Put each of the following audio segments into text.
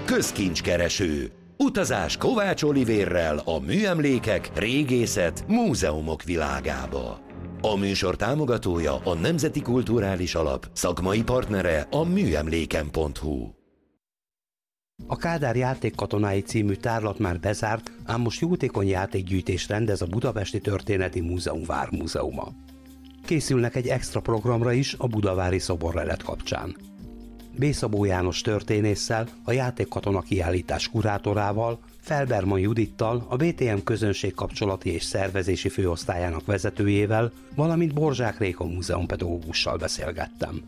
Közkincskereső. Utazás Kovács Olivérrel a műemlékek, régészet, múzeumok világába. A műsor támogatója a Nemzeti Kulturális Alap, szakmai partnere a műemléken.hu. A Kádár játékkatonái című tárlat már bezárt, ám most jótékony játékgyűjtést rendez a Budapesti Történeti Múzeum Vármúzeuma. Készülnek egy extra programra is a budavári szoborlelet kapcsán. B. Szabó János történésszel, a játékkatona kiállítás kurátorával, Felberman Judittal, a BTM közönségkapcsolati és szervezési főosztályának vezetőjével, valamint Borzsák Réka múzeumpedagógussal beszélgettem.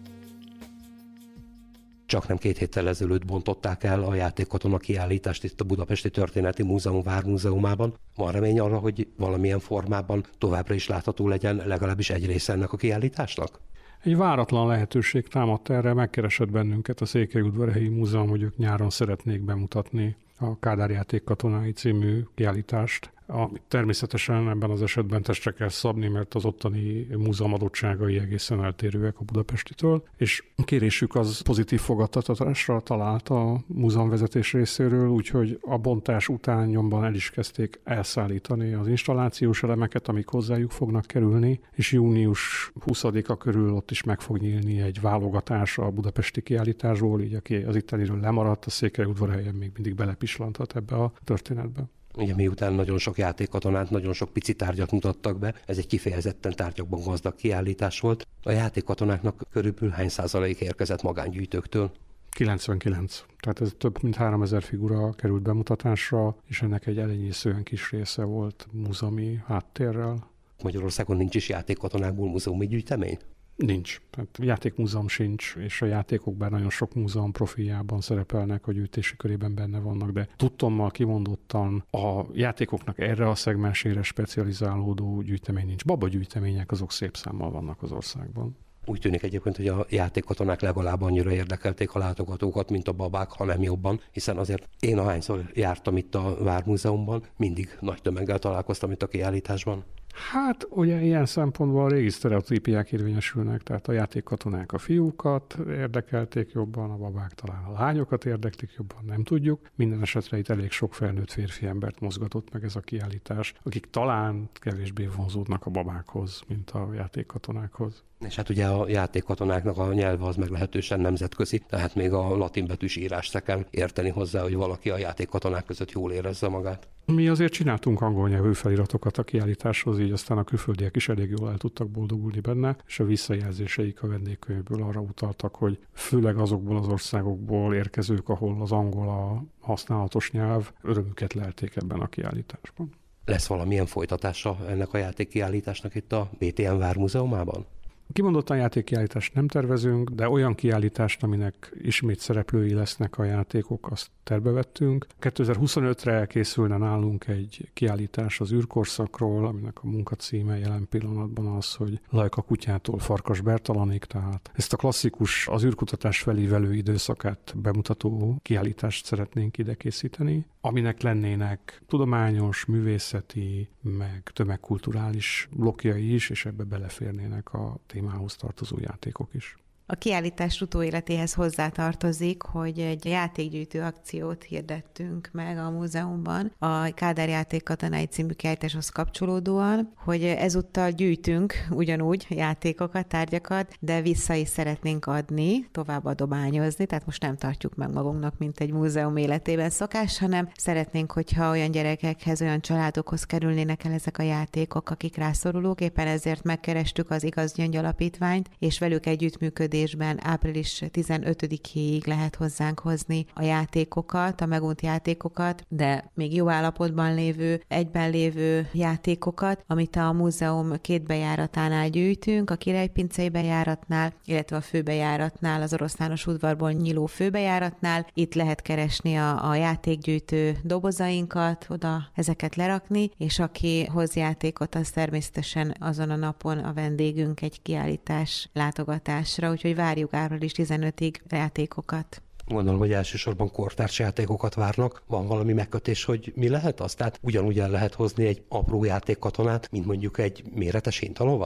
Csak nem 2 héttel ezelőtt bontották el a játékkatona kiállítást itt a Budapesti Történeti Múzeum Vármúzeumában. Van remény arra, hogy valamilyen formában továbbra is látható legyen legalábbis egy része ennek a kiállításnak? Egy váratlan lehetőség támadt erre, megkeresett bennünket a Székelyudvarhelyi Múzeum, hogy ők nyáron szeretnék bemutatni a Kádár játékkatonái című kiállítást. Természetesen ebben az esetben testre kell szabni, mert az ottani múzeum adottságai egészen eltérőek a budapestitől, és kérésük az pozitív fogadtatásra talált a múzeumvezetés részéről, úgyhogy a bontás után nyomban el is kezdték elszállítani az installációs elemeket, amik hozzájuk fognak kerülni, és június 20-a körül ott is meg fog nyílni egy válogatás a budapesti kiállításról, így aki az itteniről lemaradt, a Székelyudvarhelyen még mindig belepislanthat ebbe a történetbe. Ugye miután nagyon sok játékkatonát, nagyon sok pici tárgyat mutattak be, ez egy kifejezetten tárgyakban gazdag kiállítás volt. A játékkatonáknak körülbelül hány százalék érkezett magángyűjtőktől? 99. Tehát ez több mint 3000 figura került bemutatásra, és ennek egy elenyészően kis része volt múzeumi háttérrel. Magyarországon nincs is játékkatonákból múzeumi gyűjtemény? Nincs. Tehát játékmúzeum sincs, és a játékok bár nagyon sok múzeum profiljában szerepelnek, a gyűjtési körében benne vannak, de tudtommal kimondottan a játékoknak erre a szegmensére specializálódó gyűjtemény nincs. Babagyűjtemények azok szép számmal vannak az országban. Úgy tűnik egyébként, hogy a játékkatonák legalább annyira érdekelték a látogatókat, mint a babák, ha nem jobban, hiszen azért én ahányszor jártam itt a Vármúzeumban, mindig nagy tömeggel találkoztam itt a kiállításban. Hát ugye ilyen szempontból a régi sztereotípiák érvényesülnek, tehát a játékkatonák a fiúkat érdekelték jobban, a babák talán a lányokat érdeklik jobban, nem tudjuk. Minden esetre itt elég sok felnőtt férfi embert mozgatott meg ez a kiállítás, akik talán kevésbé vonzódnak a babákhoz, mint a játékkatonákhoz. És hát ugye a játékkatonáknak a nyelve az meglehetősen nemzetközi, tehát még a latinbetűs írást se kell érteni hozzá, hogy valaki a játékkatonák között jól érezze magát. Mi azért csináltunk angol nyelvű feliratokat a kiállításhoz, így aztán a külföldiek is elég jól el tudtak boldogulni benne, és a visszajelzéseik a vendégkönyvből arra utaltak, hogy főleg azokból az országokból érkezők, ahol az angol a használatos nyelv, örömüket lelték ebben a kiállításban. Lesz valamilyen folytatása ennek a játékkiállításnak itt a BTM Vármúzeumában? Kimondottan játékkiállítást nem tervezünk, de olyan kiállítást, aminek ismét szereplői lesznek a játékok, azt tervevettünk. 2025-re elkészülne nálunk egy kiállítás az űrkorszakról, aminek a munkacíme jelen pillanatban az, hogy Lajka kutyától Farkas Bertalanig, tehát ezt a klasszikus, az űrkutatás felívelő időszakát bemutató kiállítást szeretnénk ide készíteni, aminek lennének tudományos, művészeti, meg tömegkulturális blokkjai is, és ebbe beleférnének a témához tartozó játékok is. A kiállítás utóéletéhez hozzátartozik, hogy egy játékgyűjtő akciót hirdettünk meg a múzeumban, a Kádár játékkatonái című kiállításhoz kapcsolódóan, hogy ezúttal gyűjtünk ugyanúgy játékokat, tárgyakat, de vissza is szeretnénk adni, tovább adományozni, tehát most nem tartjuk meg magunknak, mint egy múzeum életében szokás, hanem szeretnénk, hogyha olyan gyerekekhez, olyan családokhoz kerülnének el ezek a játékok, akik rászorulók, éppen ezért megkerestük az Igaz Gyöngy Alapítványt, és velük együttműködésben április 15-ig lehet hozzánk hozni a játékokat, a megunt játékokat, de még jó állapotban lévő, egyben lévő játékokat, amit a múzeum 2 bejáratánál gyűjtünk, a Királypincei bejáratnál, illetve a főbejáratnál, az Oroszlános udvarból nyíló főbejáratnál. Itt lehet keresni a játékgyűjtő dobozainkat, oda ezeket lerakni, és aki hoz játékot, az természetesen azon a napon a vendégünk egy kiállítás látogatásra, úgyhogy várjuk április 15-ig játékokat. Gondolom, hogy elsősorban kortárs játékokat várnak. Van valami megkötés, hogy mi lehet az? Tehát ugyanúgy el lehet hozni egy apró játékkatonát, mint mondjuk egy méretes hintalovat?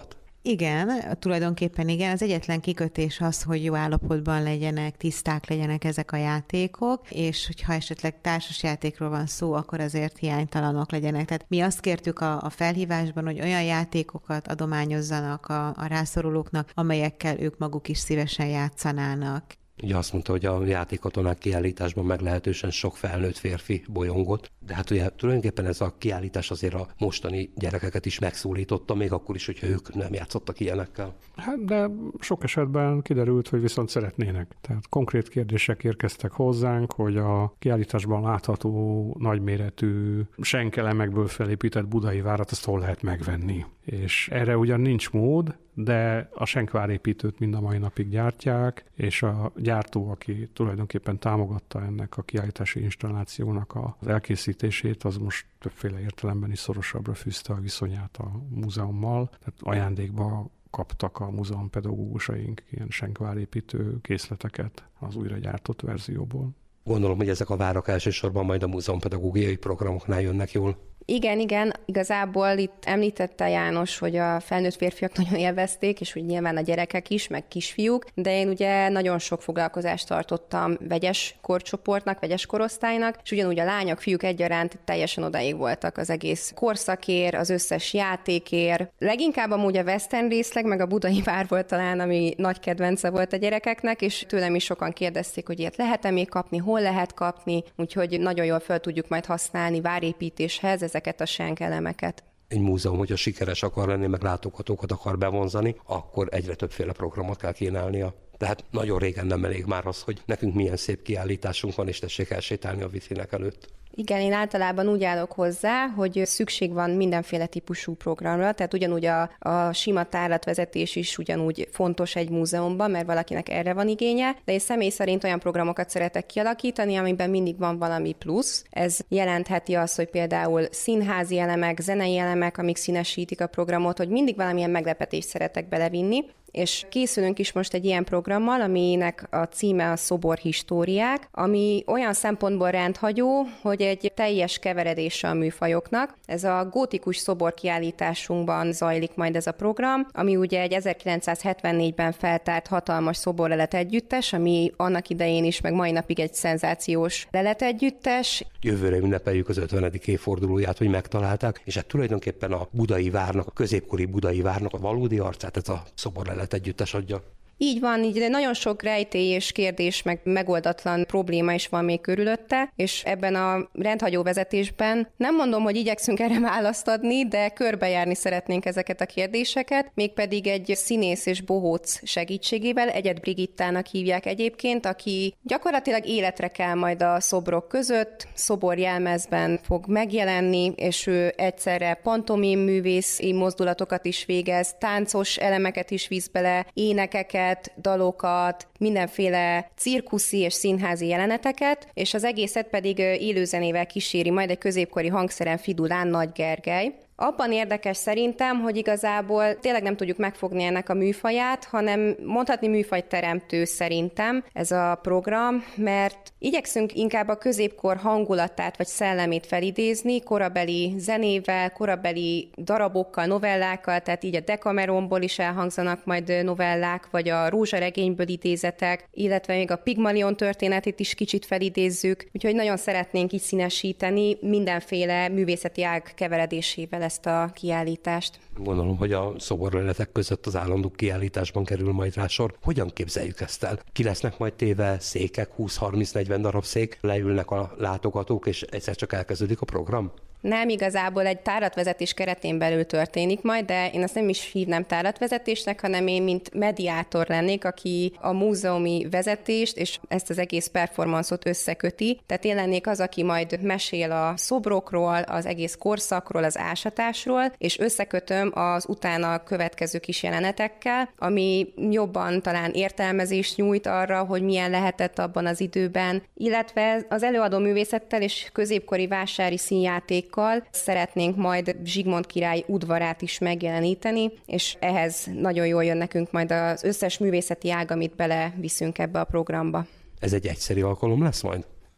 Igen, tulajdonképpen igen. Az egyetlen kikötés az, hogy jó állapotban legyenek, tiszták legyenek ezek a játékok, és hogyha esetleg társasjátékról van szó, akkor azért hiánytalanok legyenek. Tehát mi azt kértük a felhívásban, hogy olyan játékokat adományozzanak a rászorulóknak, amelyekkel ők maguk is szívesen játszanának. Ugye azt mondta, hogy a játékkatonák kiállításban meglehetősen sok felnőtt férfi bolyongott, de hát ugye tulajdonképpen ez a kiállítás azért a mostani gyerekeket is megszólította, még akkor is, hogyha ők nem játszottak ilyenekkel. Hát de sok esetben kiderült, hogy viszont szeretnének. Tehát konkrét kérdések érkeztek hozzánk, hogy a kiállításban látható nagyméretű senkelemekből felépített budai várat azt hol lehet megvenni. És erre ugyan nincs mód, de a senkvárépítőt mind a mai napig gyártják, és a gyártó, aki tulajdonképpen támogatta ennek a kiállítási installációnak az elkészítését, az most többféle értelemben is szorosabbra fűzte a viszonyát a múzeummal. Tehát ajándékba kaptak a múzeum pedagógusaink ilyen senkvárépítő készleteket az újra gyártott verzióból. Gondolom, hogy ezek a várak elsősorban majd a múzeumpedagógiai programoknál jönnek jól. Igen, igazából itt említette János, hogy a felnőtt férfiak nagyon élvezték, és úgy nyilván a gyerekek is, meg kisfiúk, de én ugye nagyon sok foglalkozást tartottam vegyes korcsoportnak, vegyes korosztálynak, és ugyanúgy a lányok, fiúk egyaránt teljesen odaig voltak az egész korszakért, az összes játékért. Leginkább amúgy a western részleg, meg a budai vár volt talán, ami nagy kedvence volt a gyerekeknek, és tőlem is sokan kérdezték, hogy ilyet lehet-e még kapni, hol lehet kapni, úgyhogy nagyon jól fel tudjuk majd használni várépítéshez ezeket a senkelemeket. Egy múzeum, hogyha sikeres akar lenni, meg látogatókat akar bevonzani, akkor egyre többféle programot kell kínálnia. Tehát nagyon régen nem elég már az, hogy nekünk milyen szép kiállításunk van, és tessék elsétálni a vitrinek előtt. Igen, én általában úgy állok hozzá, hogy szükség van mindenféle típusú programra, tehát ugyanúgy a sima tárlatvezetés is ugyanúgy fontos egy múzeumban, mert valakinek erre van igénye, de én személy szerint olyan programokat szeretek kialakítani, amiben mindig van valami plusz. Ez jelentheti azt, hogy például színházi elemek, zenei elemek, amik színesítik a programot, hogy mindig valamilyen meglepetést szeretek belevinni, és készülünk is most egy ilyen programmal, aminek a címe a Szobor Históriák, ami olyan szempontból rendhagyó, hogy egy teljes keveredése a műfajoknak. Ez a gótikus szobor kiállításunkban zajlik majd ez a program, ami ugye egy 1974-ben feltárt hatalmas szoborlelet együttes, ami annak idején is, meg mai napig egy szenzációs leletegyüttes. Jövőre ünnepeljük az 50. évfordulóját, hogy megtalálták, és hát tulajdonképpen a budai várnak, a középkori budai várnak a valódi arcát ez a szoborlelet együttes adja. Így van, így de nagyon sok rejtély és kérdés, meg megoldatlan probléma is van még körülötte, és ebben a rendhagyó vezetésben nem mondom, hogy igyekszünk erre választ adni, de körbejárni szeretnénk ezeket a kérdéseket, mégpedig egy színész és bohóc segítségével, Egyed Brigittának hívják egyébként, aki gyakorlatilag életre kell majd a szobrok között, szoborjelmezben fog megjelenni, és ő egyszerre pantomim művészi mozdulatokat is végez, táncos elemeket is visz bele, énekeket, dalokat, mindenféle cirkuszi és színházi jeleneteket, és az egészet pedig élőzenével kíséri majd egy középkori hangszeren fidulán Nagy Gergely. Abban érdekes szerintem, hogy igazából tényleg nem tudjuk megfogni ennek a műfaját, hanem mondhatni műfajteremtő szerintem ez a program, mert igyekszünk inkább a középkor hangulatát vagy szellemét felidézni, korabeli zenével, korabeli darabokkal, novellákkal, tehát így a Decameronból is elhangzanak majd novellák, vagy a Rózsaregényből idézetek, illetve még a Pigmalion történetét is kicsit felidézzük, úgyhogy nagyon szeretnénk így színesíteni mindenféle művészeti ág keveredésével ezt a kiállítást. Gondolom, hogy a szoborleletek között az állandó kiállításban kerül majd rá sor. Hogyan képzeljük ezt el? Ki lesznek majd téve székek, 20-30-40 darab szék, leülnek a látogatók, és egyszer csak elkezdődik a program? Nem, igazából egy tárlatvezetés keretén belül történik majd, de én azt nem is hívnám tárlatvezetésnek, hanem én mint mediátor lennék, aki a múzeumi vezetést és ezt az egész performanszot összeköti. Tehát én lennék az, aki majd mesél a szobrokról, az egész korszakról, az ásatásról, és összekötöm az utána következő kis jelenetekkel, ami jobban talán értelmezést nyújt arra, hogy milyen lehetett abban az időben, illetve az előadó művészettel és középkori vásári színjáték szeretnénk majd Zsigmond király udvarát is megjeleníteni, és ehhez nagyon jól jön nekünk majd az összes művészeti ág, amit beleviszünk ebbe a programba. Ez egy egyszeri alkalom lesz majd?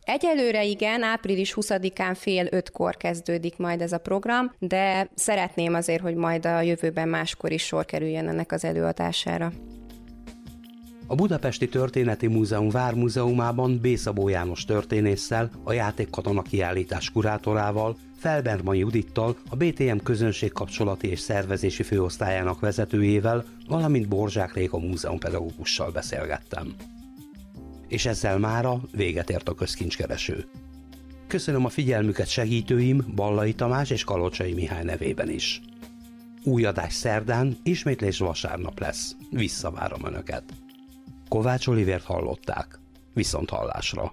Egyelőre igen, április 20-án fél 5-kor kezdődik majd ez a program, de szeretném azért, hogy majd a jövőben máskor is sor kerüljen ennek az előadására. A Budapesti Történeti Múzeum Vármúzeumában B. Szabó János történésszel, a Játékkatona kiállítás kurátorával, Felberman Judittal, a BTM közönségkapcsolati és szervezési főosztályának vezetőjével, valamint Borzsák Réka múzeumpedagógussal beszélgettem. És ezzel mára véget ért a közkincskereső. Köszönöm a figyelmüket segítőim, Ballai Tamás és Kalocsai Mihály nevében is. Új adás szerdán, ismétlés vasárnap lesz. Visszavárom Önöket. Kovács Olivért hallották. Viszonthallásra.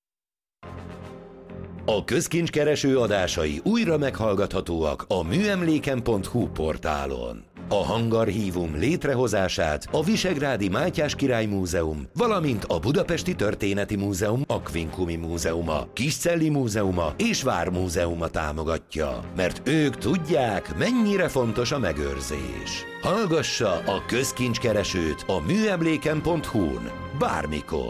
A közkincskereső adásai újra meghallgathatóak a műemléken.hu portálon. A hangarchívum létrehozását a Visegrádi Mátyás Király Múzeum, valamint a Budapesti Történeti Múzeum Aquincumi Múzeuma, Kiscelli Múzeuma és Vármúzeuma támogatja, mert ők tudják, mennyire fontos a megőrzés. Hallgassa a közkincskeresőt a műemléken.hu-n bármikor.